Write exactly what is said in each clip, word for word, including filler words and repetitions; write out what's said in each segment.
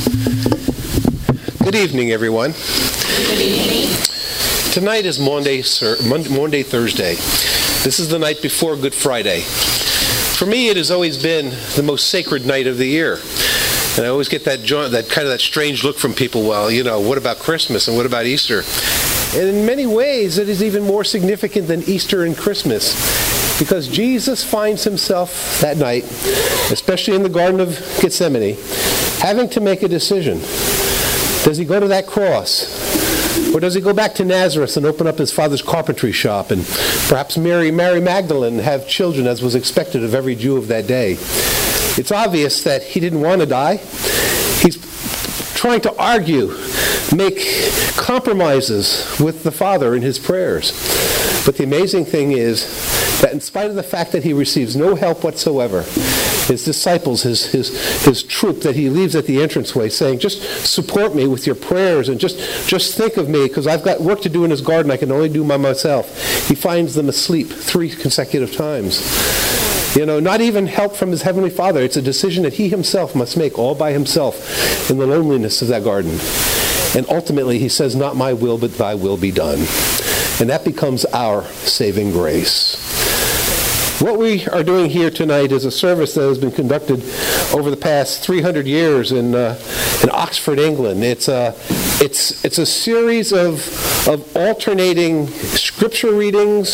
Good evening, everyone. Good evening. Tonight is Maundy, Maundy Thursday. This is the night before Good Friday. For me, it has always been the most sacred night of the year. And I always get that that kind of that strange look from people, well, you know, what about Christmas and what about Easter? And in many ways, it is even more significant than Easter and Christmas, because Jesus finds himself that night, especially in the Garden of Gethsemane, having to make a decision. Does he go to that cross? Or does he go back to Nazareth and open up his father's carpentry shop and perhaps Mary, Mary Magdalene have children, as was expected of every Jew of that day? It's obvious that he didn't want to die. He's trying to argue, make compromises with the Father in his prayers. But the amazing thing is that in spite of the fact that he receives no help whatsoever, his disciples, his his his troop that he leaves at the entranceway saying, just support me with your prayers and just, just think of me because I've got work to do in his garden I can only do by myself. He finds them asleep three consecutive times. You know, not even help from his heavenly Father. It's a decision that he himself must make all by himself in the loneliness of that garden. And ultimately he says, not my will, but thy will be done. And that becomes our saving grace. What we are doing here tonight is a service that has been conducted over the past three hundred years in uh, in Oxford, England. It's a it's it's a series of of alternating scripture readings,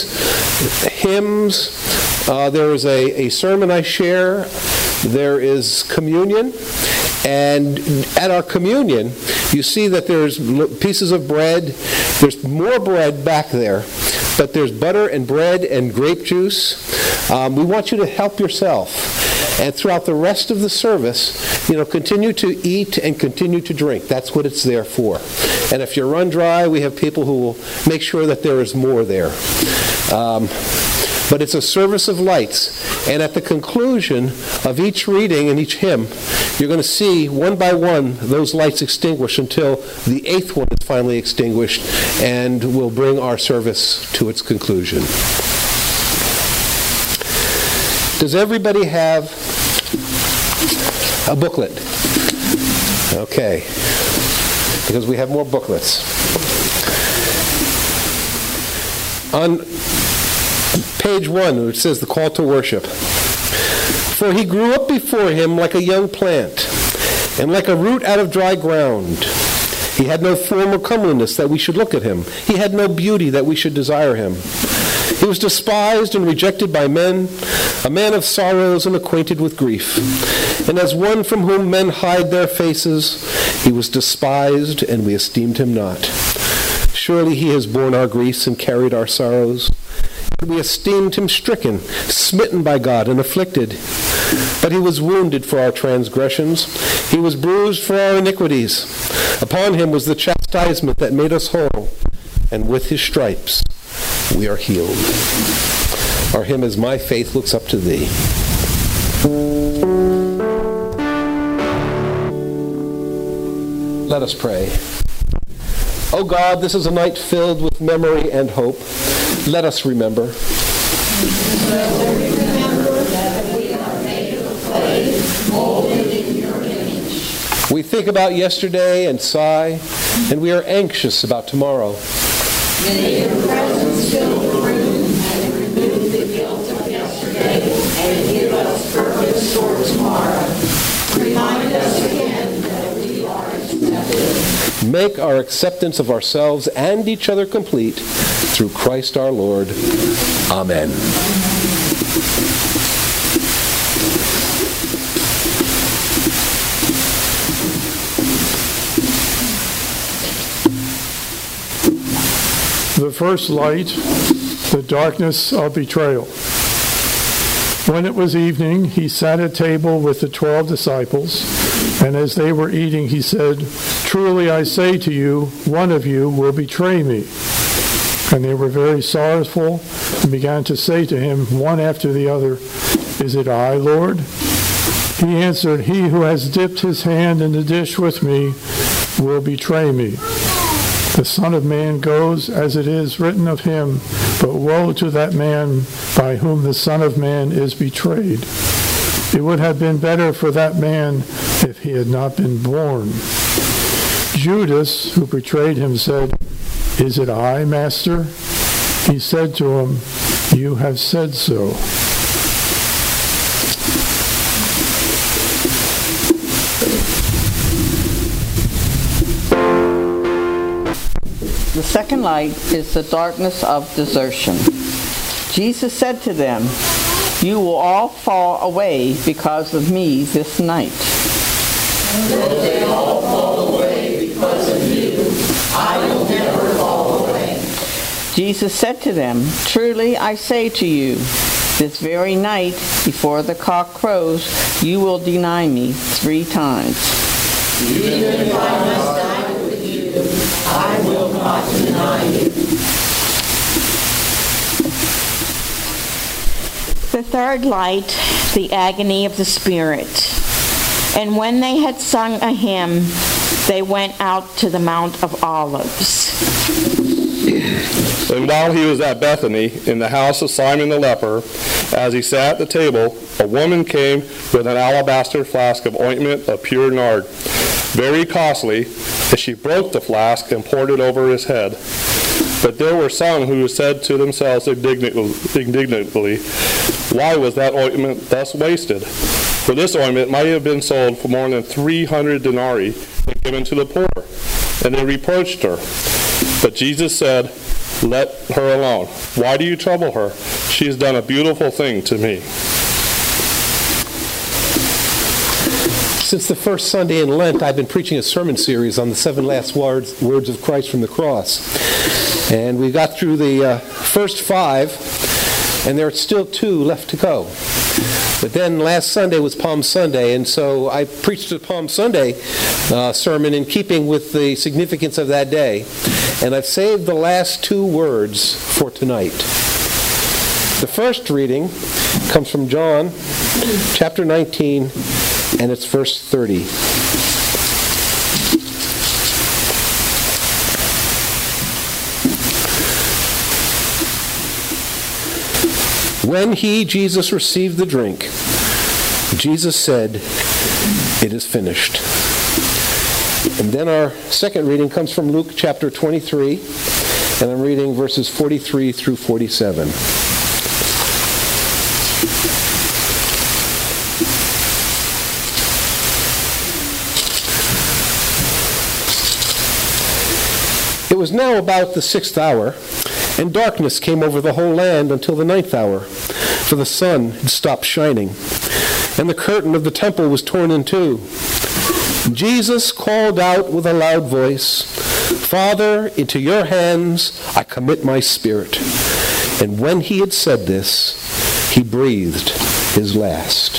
hymns. Uh, there is a, a sermon I share. There is communion. And at our communion, you see that there's pieces of bread. There's more bread back there. But there's butter and bread and grape juice. Um, we want you to help yourself. And throughout the rest of the service, you know, continue to eat and continue to drink. That's what it's there for. And if you run dry, we have people who will make sure that there is more there. Um, But it's a service of lights. And at the conclusion of each reading and each hymn, you're going to see one by one those lights extinguish until the eighth one is finally extinguished and will bring our service to its conclusion. Does everybody have a booklet? Okay. Because we have more booklets. On page one, which says the call to worship. For he grew up before him like a young plant, and like a root out of dry ground. He had no form or comeliness that we should look at him. He had no beauty that we should desire him. He was despised and rejected by men, a man of sorrows and acquainted with grief. And as one from whom men hide their faces, he was despised, and we esteemed him not. Surely he has borne our griefs and carried our sorrows. We esteemed him stricken, smitten by God, and afflicted. But he was wounded for our transgressions. He was bruised for our iniquities. Upon him was the chastisement that made us whole, and with his stripes we are healed. Our hymn is My Faith Looks Up to Thee. Let us pray. O God, this is a night filled with memory and hope. Let us remember. Let us remember that we are made of clay, molded in your image. We think about yesterday and sigh, and we are anxious about tomorrow. May your presence fill the room and remove the guilt of yesterday and give us purpose for tomorrow. Remind us again that we are accepted. Make our acceptance of ourselves and each other complete through Christ our Lord. Amen. The first light, the darkness of betrayal. When it was evening, he sat at table with the twelve disciples, and as they were eating, he said, Truly I say to you, one of you will betray me. And they were very sorrowful and began to say to him, one after the other, Is it I, Lord? He answered, He who has dipped his hand in the dish with me will betray me. The Son of Man goes as it is written of him, but woe to that man by whom the Son of Man is betrayed. It would have been better for that man if he had not been born. Judas, who betrayed him, said, "Is it I, Master?" He said to him, "You have said so." The second light is the darkness of desertion. Jesus said to them, "You will all fall away because of me this night." Will they all fall away because of you? I will never fall away. Jesus said to them, "Truly I say to you, this very night before the cock crows, you will deny me three times." Even if I must die with you, I will not deny you. The third light, the agony of the Spirit. And when they had sung a hymn, they went out to the Mount of Olives. And while he was at Bethany, in the house of Simon the leper, as he sat at the table, a woman came with an alabaster flask of ointment of pure nard, very costly, and she broke the flask and poured it over his head. But there were some who said to themselves indignantly, "Why was that ointment thus wasted? For this ointment might have been sold for more than three hundred denarii and given to the poor." And they reproached her. But Jesus said, "Let her alone. Why do you trouble her? She has done a beautiful thing to me." Since the first Sunday in Lent, I've been preaching a sermon series on the seven last words, words of Christ from the cross. And we got through the uh, first five, and there are still two left to go. But then last Sunday was Palm Sunday, and so I preached a Palm Sunday uh, sermon in keeping with the significance of that day. And I've saved the last two words for tonight. The first reading comes from John chapter nineteen, and it's verse thirty. When he, Jesus, received the drink, Jesus said, "It is finished." And then our second reading comes from Luke chapter twenty-three, and I'm reading verses forty-three through forty-seven. It was now about the sixth hour, and darkness came over the whole land until the ninth hour, for the sun had stopped shining, and the curtain of the temple was torn in two. Jesus called out with a loud voice, "Father, into your hands I commit my spirit." And when he had said this, he breathed his last.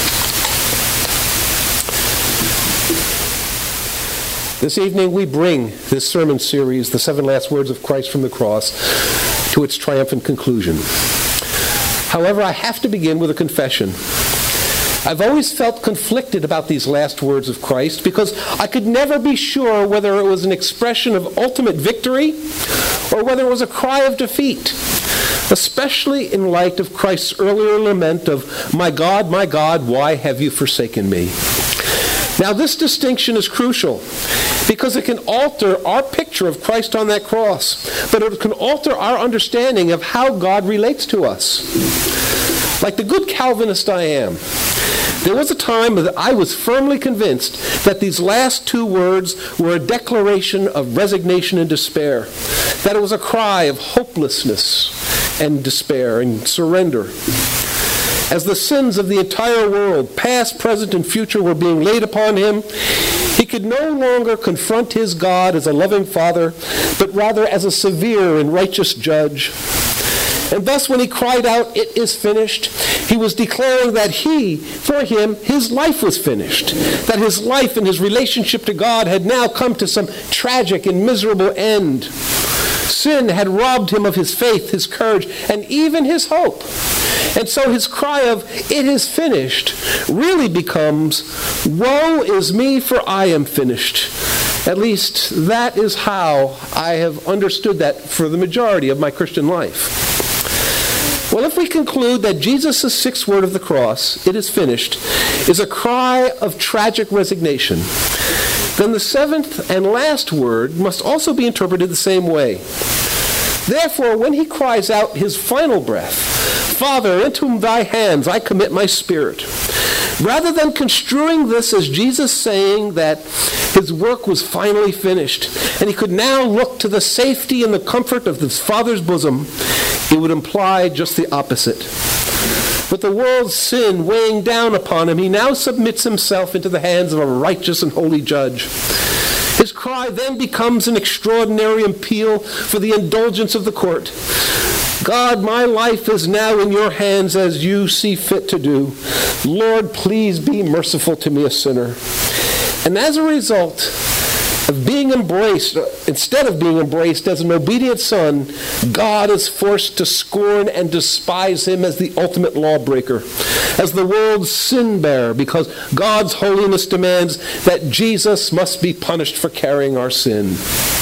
This evening we bring this sermon series, The Seven Last Words of Christ from the Cross, to its triumphant conclusion. However, I have to begin with a confession. I've always felt conflicted about these last words of Christ because I could never be sure whether it was an expression of ultimate victory or whether it was a cry of defeat, especially in light of Christ's earlier lament of, "My God, my God, why have you forsaken me?" Now, this distinction is crucial because it can alter our picture of Christ on that cross, but it can alter our understanding of how God relates to us. Like the good Calvinist I am, there was a time that I was firmly convinced that these last two words were a declaration of resignation and despair, that it was a cry of hopelessness and despair and surrender. As the sins of the entire world, past, present, and future, were being laid upon him, he could no longer confront his God as a loving Father, but rather as a severe and righteous judge. And thus, when he cried out, "It is finished," he was declaring that he, for him, his life was finished, that his life and his relationship to God had now come to some tragic and miserable end. Sin had robbed him of his faith, his courage, and even his hope. And so his cry of, "It is finished," really becomes, "Woe is me, for I am finished." At least that is how I have understood that for the majority of my Christian life. Well, if we conclude that Jesus' sixth word of the cross, "It is finished," is a cry of tragic resignation, then the seventh and last word must also be interpreted the same way. Therefore, when he cries out his final breath, "Father, into thy hands I commit my spirit," rather than construing this as Jesus saying that his work was finally finished and he could now look to the safety and the comfort of his Father's bosom, it would imply just the opposite. With the world's sin weighing down upon him, he now submits himself into the hands of a righteous and holy judge. His cry then becomes an extraordinary appeal for the indulgence of the court. "God, my life is now in your hands as you see fit to do. Lord, please be merciful to me, a sinner." And as a result of being embraced, instead of being embraced as an obedient son, God is forced to scorn and despise him as the ultimate lawbreaker, as the world's sin bearer, because God's holiness demands that Jesus must be punished for carrying our sin.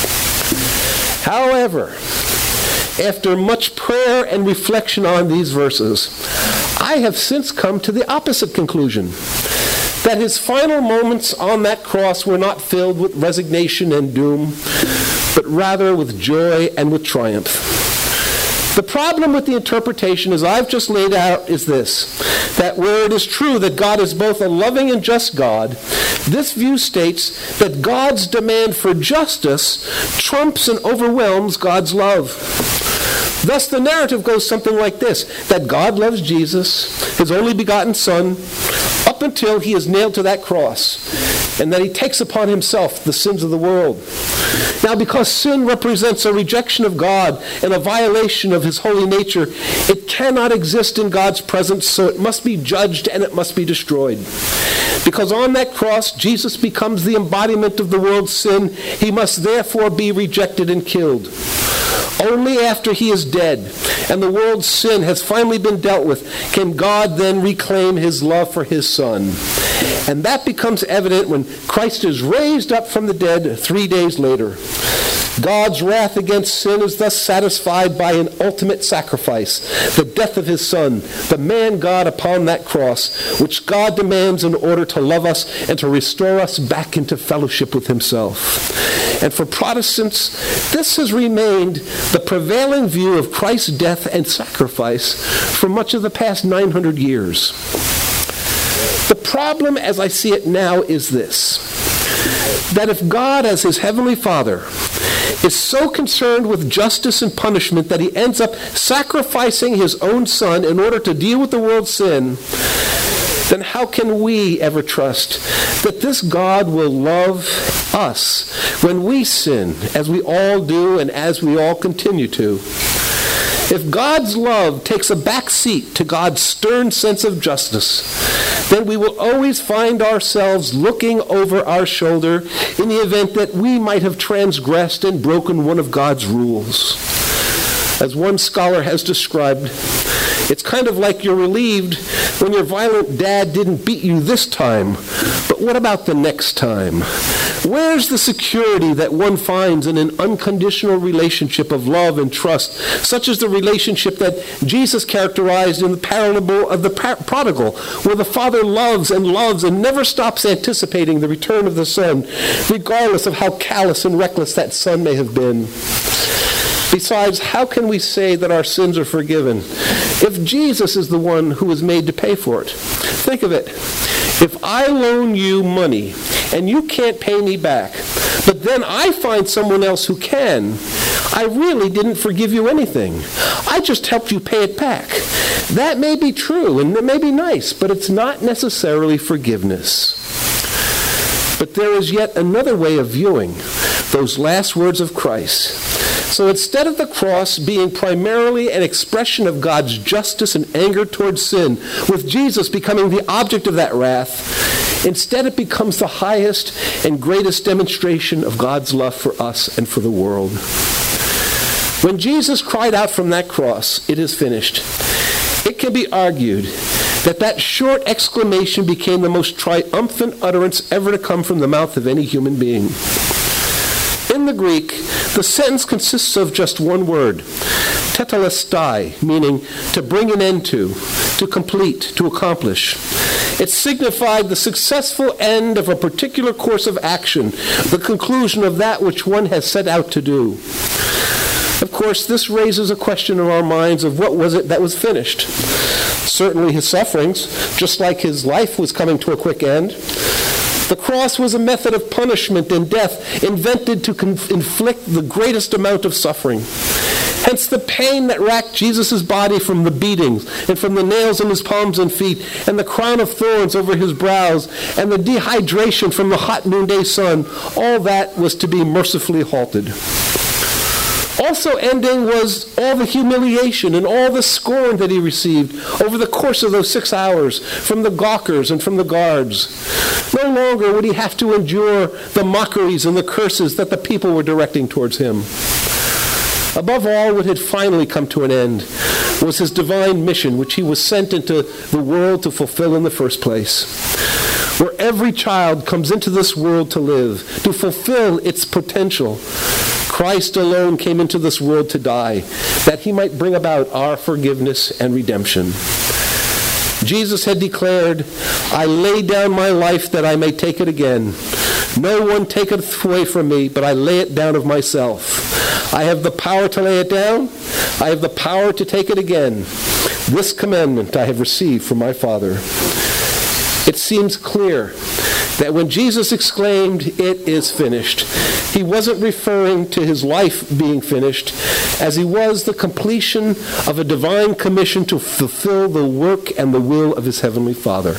However, after much prayer and reflection on these verses, I have since come to the opposite conclusion, that his final moments on that cross were not filled with resignation and doom, but rather with joy and with triumph. The problem with the interpretation, as I've just laid out, is this, that where it is true that God is both a loving and just God, this view states that God's demand for justice trumps and overwhelms God's love. Thus, the narrative goes something like this, that God loves Jesus, his only begotten Son, up until he is nailed to that cross, and that he takes upon himself the sins of the world. Now, because sin represents a rejection of God and a violation of his holy nature, it cannot exist in God's presence, so it must be judged and it must be destroyed. Because on that cross, Jesus becomes the embodiment of the world's sin, he must therefore be rejected and killed. Only after he is dead and the world's sin has finally been dealt with can God then reclaim his love for his Son. And that becomes evident when Christ is raised up from the dead three days later. God's wrath against sin is thus satisfied by an ultimate sacrifice, the death of his Son, the man God upon that cross, which God demands in order to love us and to restore us back into fellowship with himself. And for Protestants, this has remained the prevailing view of Christ's death and sacrifice for much of the past nine hundred years. The problem, as I see it now, is this, that if God, as his heavenly Father, is so concerned with justice and punishment that he ends up sacrificing his own Son in order to deal with the world's sin, then how can we ever trust that this God will love us when we sin, as we all do and as we all continue to? If God's love takes a back seat to God's stern sense of justice, then we will always find ourselves looking over our shoulder in the event that we might have transgressed and broken one of God's rules. As one scholar has described, it's kind of like you're relieved when your violent dad didn't beat you this time, but what about the next time? Where's the security that one finds in an unconditional relationship of love and trust, such as the relationship that Jesus characterized in the parable of the prodigal, where the father loves and loves and never stops anticipating the return of the son, regardless of how callous and reckless that son may have been? Besides, how can we say that our sins are forgiven if Jesus is the one who was made to pay for it? Think of it. If I loan you money and you can't pay me back, but then I find someone else who can, I really didn't forgive you anything. I just helped you pay it back. That may be true and it may be nice, but it's not necessarily forgiveness. But there is yet another way of viewing those last words of Christ. So instead of the cross being primarily an expression of God's justice and anger towards sin, with Jesus becoming the object of that wrath, instead it becomes the highest and greatest demonstration of God's love for us and for the world. When Jesus cried out from that cross, "It is finished," it can be argued that that short exclamation became the most triumphant utterance ever to come from the mouth of any human being. In the Greek, the sentence consists of just one word, tetelestai, meaning to bring an end to, to complete, to accomplish. It signified the successful end of a particular course of action, the conclusion of that which one has set out to do. Of course, this raises a question in our minds of what was it that was finished. Certainly his sufferings, just like his life was coming to a quick end. The cross was a method of punishment and death invented to conf- inflict the greatest amount of suffering. Hence the pain that racked Jesus' body from the beatings and from the nails in his palms and feet and the crown of thorns over his brows and the dehydration from the hot noonday sun, all that was to be mercifully halted. Also ending was all the humiliation and all the scorn that he received over the course of those six hours from the gawkers and from the guards. No longer would he have to endure the mockeries and the curses that the people were directing towards him. Above all, what had finally come to an end was his divine mission, which he was sent into the world to fulfill in the first place. Where every child comes into this world to live, to fulfill its potential, Christ alone came into this world to die, that he might bring about our forgiveness and redemption. Jesus had declared, I lay down my life that I may take it again. No one taketh away from me, but I lay it down of myself. I have the power to lay it down. I have the power to take it again. This commandment I have received from my Father. It seems clear that when Jesus exclaimed, it is finished, he wasn't referring to his life being finished, as he was the completion of a divine commission to fulfill the work and the will of his heavenly Father.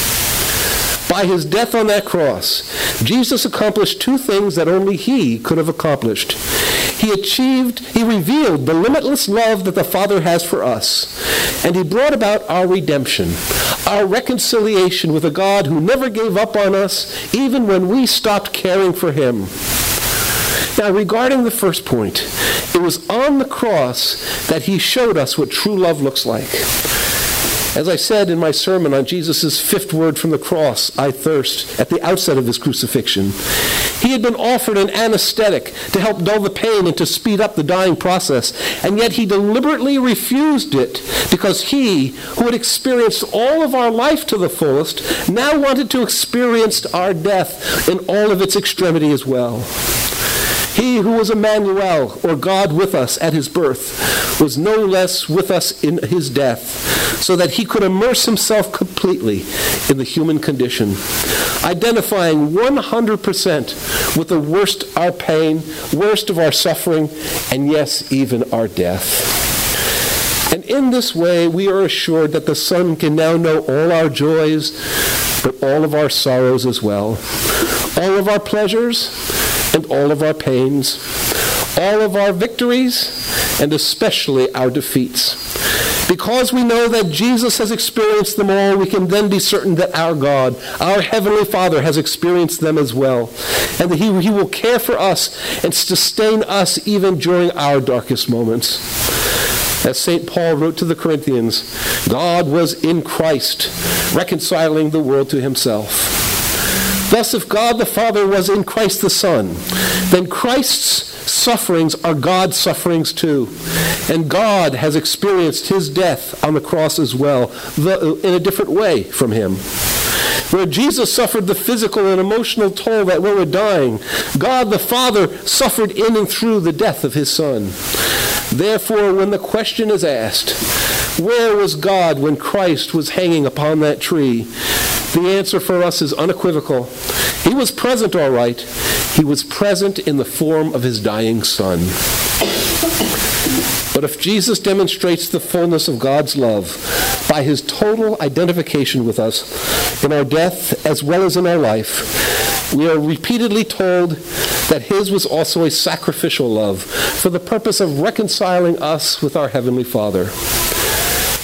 By his death on that cross, Jesus accomplished two things that only he could have accomplished. He achieved, he revealed the limitless love that the Father has for us, and he brought about our redemption, our reconciliation with a God who never gave up on us, even when we stopped caring for him. Now, regarding the first point, it was on the cross that he showed us what true love looks like. As I said in my sermon on Jesus' fifth word from the cross, I thirst, at the outset of his crucifixion, he had been offered an anesthetic to help dull the pain and to speed up the dying process, and yet he deliberately refused it because he, who had experienced all of our life to the fullest, now wanted to experience our death in all of its extremity as well. He who was Emmanuel, or God with us at his birth, was no less with us in his death, so that he could immerse himself completely in the human condition, identifying one hundred percent with the worst of our pain, worst of our suffering, and yes, even our death. And in this way, we are assured that the Son can now know all our joys, but all of our sorrows as well, all of our pleasures, and all of our pains, all of our victories, and especially our defeats. Because we know that Jesus has experienced them all, we can then be certain that our God, our Heavenly Father, has experienced them as well, and that he, he will care for us and sustain us even during our darkest moments. As Saint Paul wrote to the Corinthians, God was in Christ, reconciling the world to himself. Thus, if God the Father was in Christ the Son, then Christ's sufferings are God's sufferings too. And God has experienced his death on the cross as well, in a different way from him. Where Jesus suffered the physical and emotional toll that we were dying, God the Father suffered in and through the death of his Son. Therefore, when the question is asked, where was God when Christ was hanging upon that tree? The answer for us is unequivocal. He was present, all right. He was present in the form of his dying Son. But if Jesus demonstrates the fullness of God's love by his total identification with us in our death as well as in our life, we are repeatedly told that his was also a sacrificial love for the purpose of reconciling us with our Heavenly Father.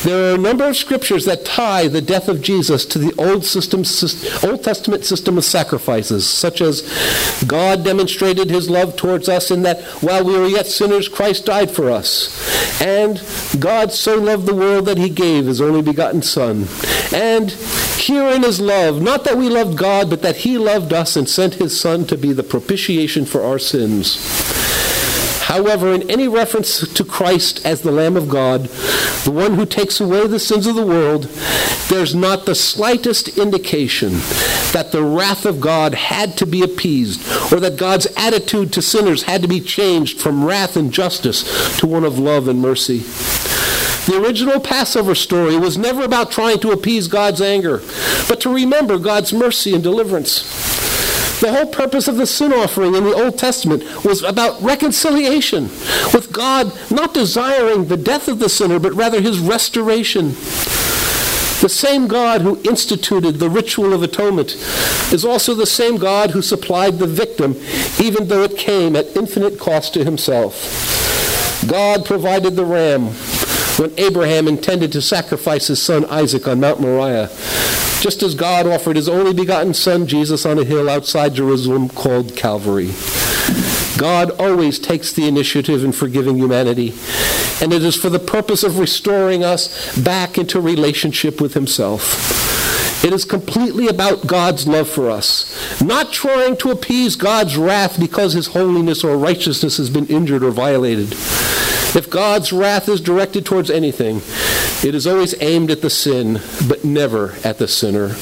There are a number of scriptures that tie the death of Jesus to the Old, system, Old Testament system of sacrifices, such as God demonstrated his love towards us in that while we were yet sinners, Christ died for us. And God so loved the world that he gave his only begotten Son. And herein is love, not that we loved God, but that he loved us and sent his Son to be the propitiation for our sins. However, in any reference to Christ as the Lamb of God, the one who takes away the sins of the world, there's not the slightest indication that the wrath of God had to be appeased, or that God's attitude to sinners had to be changed from wrath and justice to one of love and mercy. The original Passover story was never about trying to appease God's anger, but to remember God's mercy and deliverance. The whole purpose of the sin offering in the Old Testament was about reconciliation, with God not desiring the death of the sinner, but rather his restoration. The same God who instituted the ritual of atonement is also the same God who supplied the victim, even though it came at infinite cost to himself. God provided the ram when Abraham intended to sacrifice his son Isaac on Mount Moriah, just as God offered his only begotten Son, Jesus, on a hill outside Jerusalem called Calvary. God always takes the initiative in forgiving humanity, and it is for the purpose of restoring us back into relationship with himself. It is completely about God's love for us, not trying to appease God's wrath because his holiness or righteousness has been injured or violated. If God's wrath is directed towards anything, it is always aimed at the sin, but never at the sinner.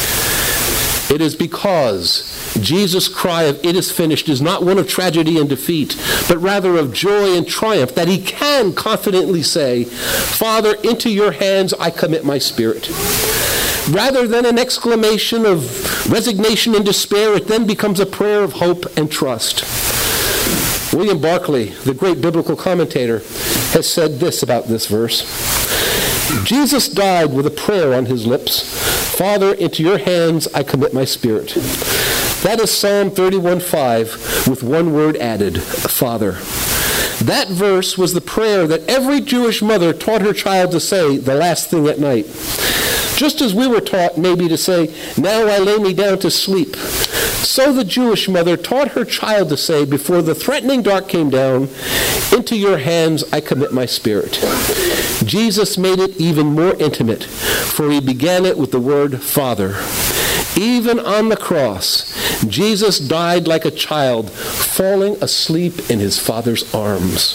It is because Jesus' cry of "it is finished" is not one of tragedy and defeat, but rather of joy and triumph, that he can confidently say, "Father, into your hands I commit my spirit." Rather than an exclamation of resignation and despair, it then becomes a prayer of hope and trust. William Barclay, the great biblical commentator, has said this about this verse. Jesus died with a prayer on his lips. "Father, into your hands I commit my spirit." That is Psalm thirty-one five with one word added, Father. That verse was the prayer that every Jewish mother taught her child to say the last thing at night. Just as we were taught maybe to say, "Now I lay me down to sleep," so the Jewish mother taught her child to say before the threatening dark came down, "Into your hands I commit my spirit." Jesus made it even more intimate, for he began it with the word Father. Even on the cross, Jesus died like a child, falling asleep in his Father's arms.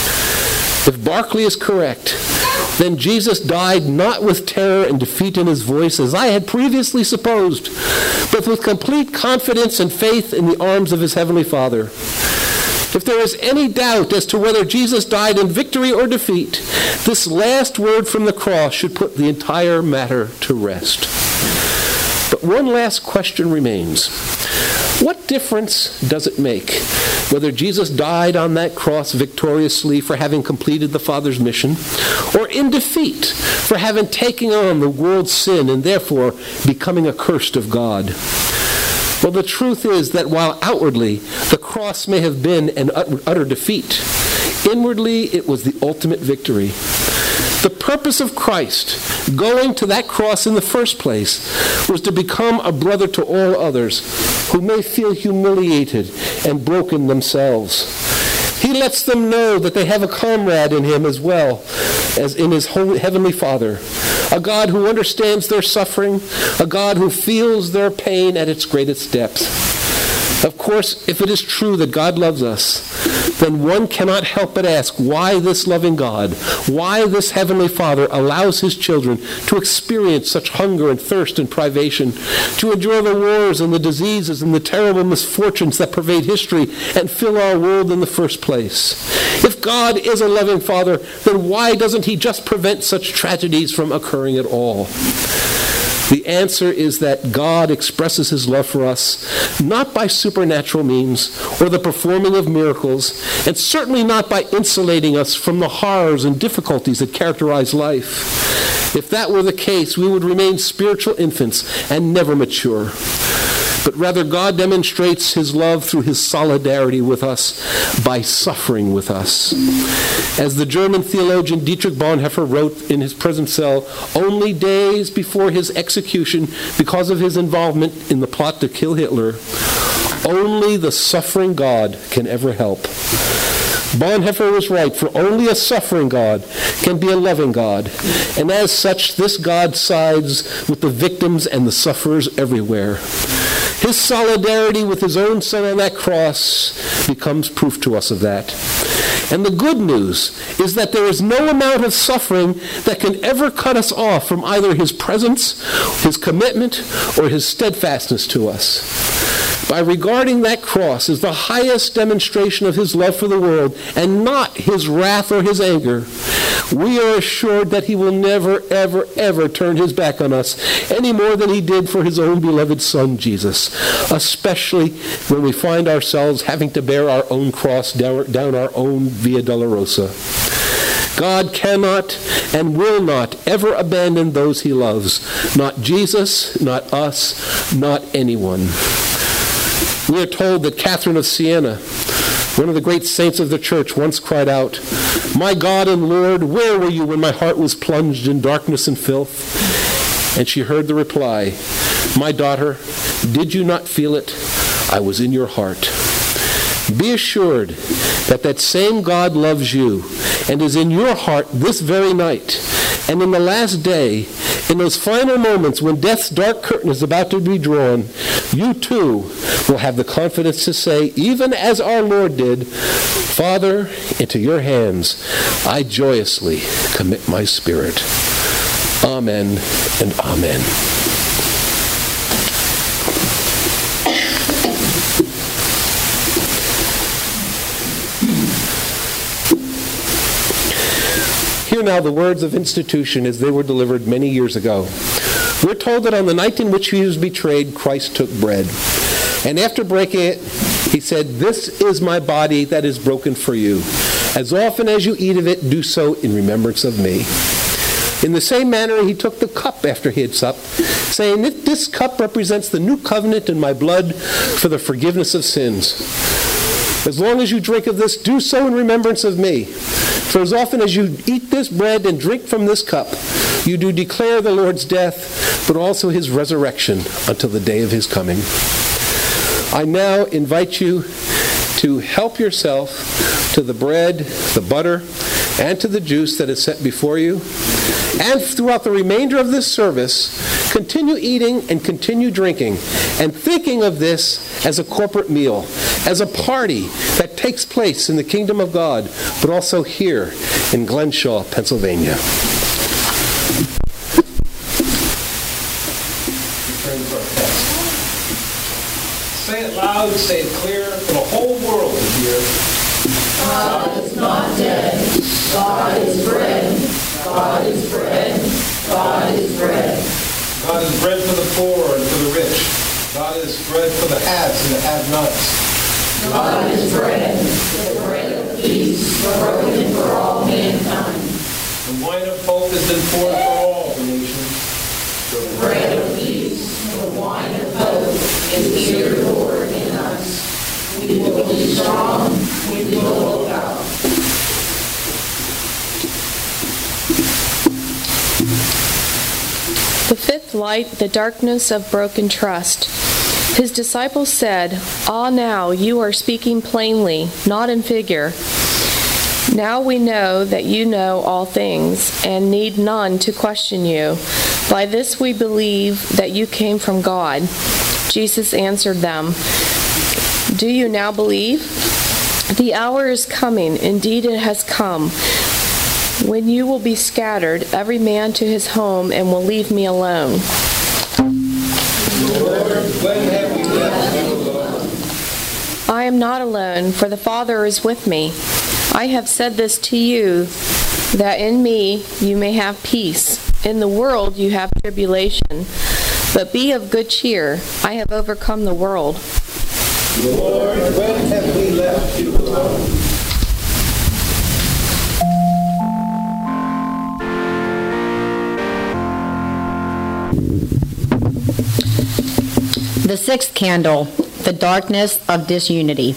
If Barclay is correct, then Jesus died not with terror and defeat in his voice, as I had previously supposed, but with complete confidence and faith in the arms of his heavenly Father. If there is any doubt as to whether Jesus died in victory or defeat, this last word from the cross should put the entire matter to rest. But one last question remains. What difference does it make whether Jesus died on that cross victoriously for having completed the Father's mission, or in defeat for having taken on the world's sin and therefore becoming accursed of God? Well, the truth is that while outwardly the cross may have been an utter defeat, inwardly it was the ultimate victory. The purpose of Christ going to that cross in the first place was to become a brother to all others who may feel humiliated and broken themselves. He lets them know that they have a comrade in him as well as in his holy, heavenly Father, a God who understands their suffering, a God who feels their pain at its greatest depth. Of course, if it is true that God loves us, then one cannot help but ask why this loving God, why this Heavenly Father allows his children to experience such hunger and thirst and privation, to endure the wars and the diseases and the terrible misfortunes that pervade history and fill our world in the first place. If God is a loving Father, then why doesn't he just prevent such tragedies from occurring at all? The answer is that God expresses his love for us not by supernatural means or the performing of miracles, and certainly not by insulating us from the horrors and difficulties that characterize life. If that were the case, we would remain spiritual infants and never mature. but rather God demonstrates his love through his solidarity with us by suffering with us. As the German theologian Dietrich Bonhoeffer wrote in his prison cell only days before his execution because of his involvement in the plot to kill Hitler, only the suffering God can ever help. Bonhoeffer was right, for only a suffering God can be a loving God. And as such, this God sides with the victims and the sufferers everywhere. His solidarity with his own son on that cross becomes proof to us of that. And the good news is that there is no amount of suffering that can ever cut us off from either his presence, his commitment, or his steadfastness to us. By regarding that cross as the highest demonstration of his love for the world and not his wrath or his anger, we are assured that he will never, ever, ever turn his back on us any more than he did for his own beloved son, Jesus, especially when we find ourselves having to bear our own cross down, down our own Via Dolorosa. God cannot and will not ever abandon those he loves. Not Jesus, not us, not anyone. We are told that Catherine of Siena, one of the great saints of the church, once cried out, "My God and Lord, where were you when my heart was plunged in darkness and filth?" And she heard the reply, "My daughter, did you not feel it? I was in your heart." Be assured that that same God loves you and is in your heart this very night. And in the last day, in those final moments when death's dark curtain is about to be drawn, you too will have the confidence to say, even as our Lord did, "Father, into your hands I joyously commit my spirit." Amen and amen. Hear now the words of institution as they were delivered many years ago. We're told that on the night in which he was betrayed, Christ took bread. And after breaking it, he said, "This is my body that is broken for you. As often as you eat of it, do so in remembrance of me." In the same manner, he took the cup after he had supped, saying, "This cup represents the new covenant in my blood for the forgiveness of sins. As long as you drink of this, do so in remembrance of me. For as often as you eat this bread and drink from this cup, you do declare the Lord's death, but also his resurrection until the day of his coming." I now invite you to help yourself to the bread, the butter, and to the juice that is set before you. And throughout the remainder of this service, continue eating and continue drinking and thinking of this as a corporate meal, as a party that takes place in the kingdom of God, but also here in Glenshaw, Pennsylvania. Say it loud, say it clear, for the whole world to hear. God is not dead. God is bread. God is bread. God is bread. God is bread for the poor and for the rich. God is bread for the haves and the have-nots. God is bread, the bread of peace, broken for all mankind. The wine of hope has been poured for all the nations. The bread of peace, the wine of hope is here poured in us. We will be strong, we will look out. The fifth light, the darkness of broken trust. His disciples said, "Ah, now you are speaking plainly, not in figure. Now we know that you know all things, and need none to question you. By this we believe that you came from God." Jesus answered them, "Do you now believe? The hour is coming, indeed it has come, when you will be scattered, every man to his home, and will leave me alone. Lord, when have we left you alone? I am not alone, for the Father is with me. I have said this to you, that in me you may have peace. In the world you have tribulation, but be of good cheer. I have overcome the world." Lord, when have we left you alone? The sixth candle, the darkness of disunity.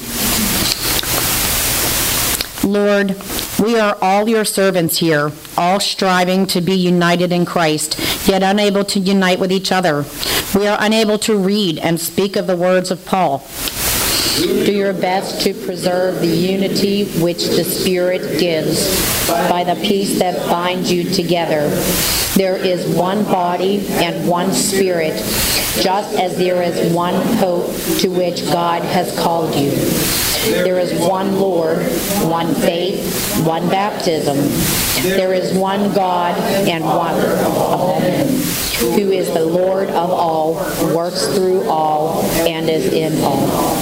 Lord, we are all your servants here, all striving to be united in Christ, yet unable to unite with each other. We are unable to read and speak of the words of Paul. Do your best to preserve the unity which the Spirit gives by the peace that binds you together. There is one body and one Spirit, just as there is one hope to which God has called you. There is one Lord, one faith, one baptism. There is one God and one all, who is the Lord of all, works through all, and is in all.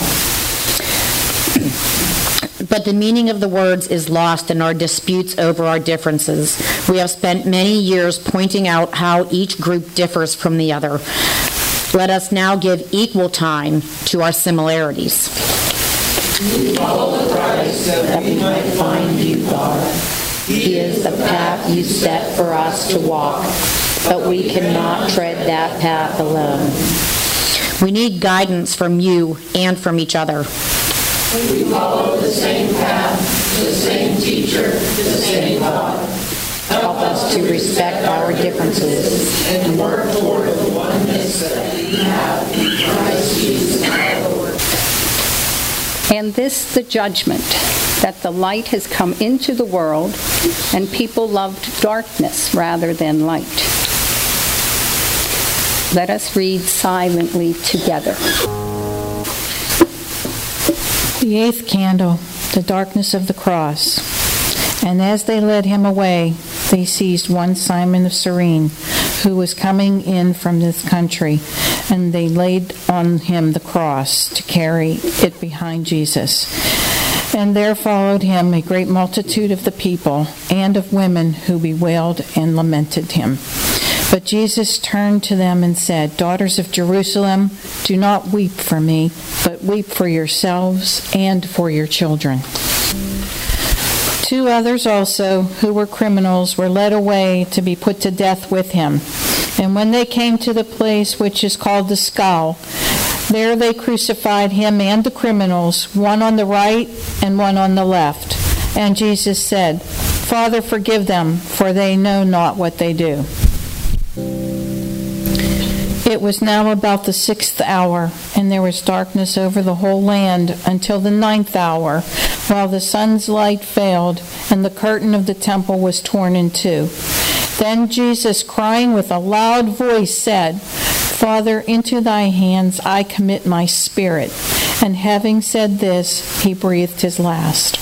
But the meaning of the words is lost in our disputes over our differences. We have spent many years pointing out how each group differs from the other. Let us now give equal time to our similarities. We follow Christ that we might find you, God. He is the path you set for us to walk, but we cannot tread that path alone. We need guidance from you and from each other. We follow the same path, the same teacher, the same God. Help us to respect our differences and work toward the oneness that we have in Christ Jesus our Lord. And this the judgment, that the light has come into the world, and people loved darkness rather than light. Let us read silently together. The eighth candle, the darkness of the cross. And as they led him away, they seized one Simon of Cyrene, who was coming in from this country, and they laid on him the cross to carry it behind Jesus. And there followed him a great multitude of the people and of women who bewailed and lamented him. But Jesus turned to them and said, Daughters of Jerusalem, do not weep for me, but weep for yourselves and for your children. Two others also, who were criminals, were led away to be put to death with him. And when they came to the place which is called the Skull, there they crucified him and the criminals, one on the right and one on the left. And Jesus said, Father, forgive them, for they know not what they do. It was now about the sixth hour, and there was darkness over the whole land until the ninth hour, while the sun's light failed, and the curtain of the temple was torn in two. Then Jesus, crying with a loud voice, said, Father, into thy hands I commit my spirit. And having said this, he breathed his last.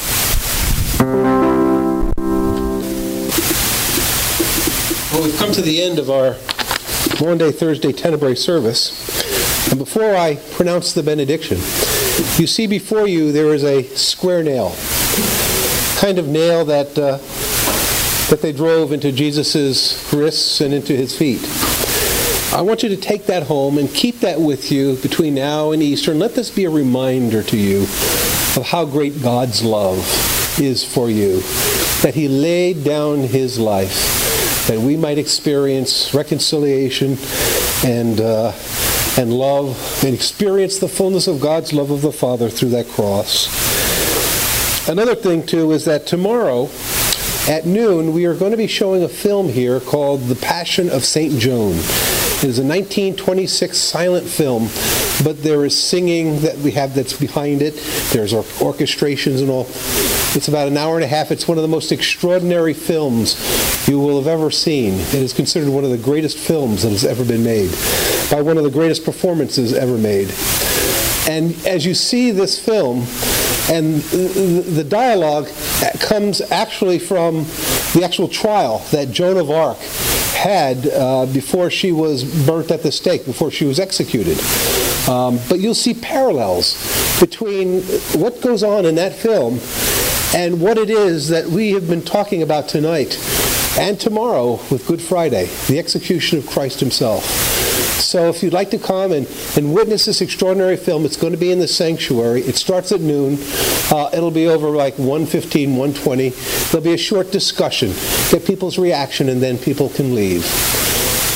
Well, we've come to the end of our Maundy Thursday Tenebrae service. And before I pronounce the benediction, you see before you there is a square nail, kind of nail that uh, that they drove into Jesus' wrists and into his feet. I want you to take that home and keep that with you between now and Easter, and let this be a reminder to you of how great God's love is for you, that he laid down his life, that we might experience reconciliation and uh, and love, and experience the fullness of God's love of the Father through that cross. Another thing, too, is that tomorrow at noon we are going to be showing a film here called The Passion of Saint Joan. It is a nineteen twenty-six silent film, but there is singing that we have that's behind it. There's orchestrations and all. It's about an hour and a half. It's one of the most extraordinary films you will have ever seen. It is considered one of the greatest films that has ever been made, by one of the greatest performances ever made. And as you see this film, and the dialogue comes actually from the actual trial that Joan of Arc had uh, before she was burnt at the stake, before she was executed. Um, but you'll see parallels between what goes on in that film and what it is that we have been talking about tonight and tomorrow with Good Friday, the execution of Christ himself. So if you'd like to come and, and witness this extraordinary film, it's going to be in the sanctuary. It starts at noon. Uh, it'll be over like one fifteen, one twenty. There'll be a short discussion, get people's reaction, and then people can leave.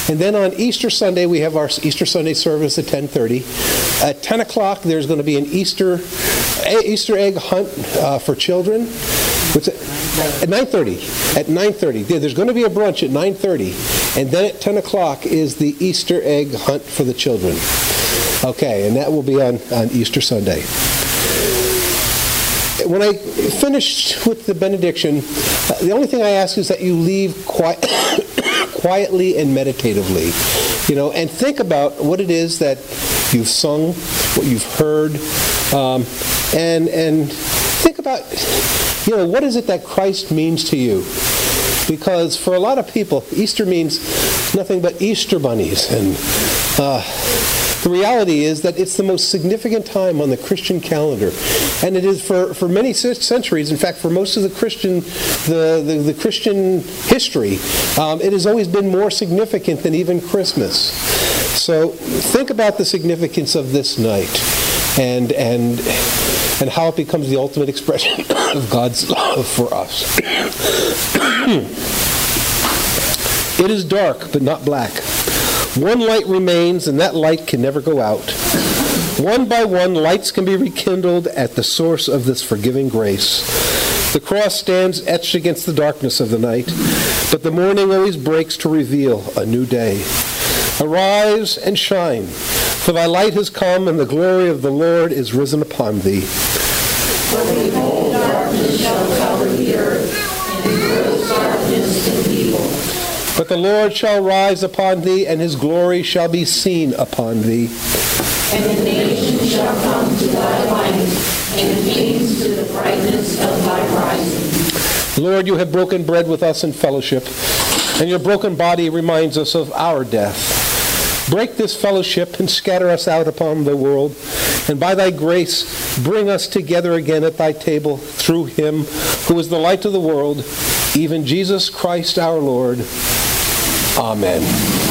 And then on Easter Sunday, we have our Easter Sunday service at ten thirty. At ten o'clock, there's going to be an Easter Easter egg hunt uh, for children. What's it? At nine thirty. At nine thirty. There's going to be a brunch at nine thirty. And then at ten o'clock is the Easter egg hunt for the children. Okay, and that will be on, on Easter Sunday. When I finish with the benediction, uh, the only thing I ask is that you leave quiet, quietly and meditatively, you know, and think about what it is that you've sung, what you've heard, um, and and think about, you know, what is it that Christ means to you? Because for a lot of people, Easter means nothing but Easter bunnies. And uh, the reality is that it's the most significant time on the Christian calendar. And it is for, for many centuries, in fact, for most of the Christian the, the, the Christian history, um, it has always been more significant than even Christmas. So think about the significance of this night and and and how it becomes the ultimate expression of God's love for us. It is dark, but not black. One light remains, and that light can never go out. One by one, lights can be rekindled at the source of this forgiving grace. The cross stands etched against the darkness of the night, but the morning always breaks to reveal a new day. Arise and shine, for thy light has come, and the glory of the Lord is risen upon thee. For behold, darkness shall cover the earth, and gross darkness to people. But the Lord shall rise upon thee, and his glory shall be seen upon thee. And the nations shall come to thy light, and kings to the brightness of thy rising. Lord, you have broken bread with us in fellowship, and your broken body reminds us of our death. Break this fellowship and scatter us out upon the world, and by thy grace bring us together again at thy table through him who is the light of the world, even Jesus Christ our Lord. Amen.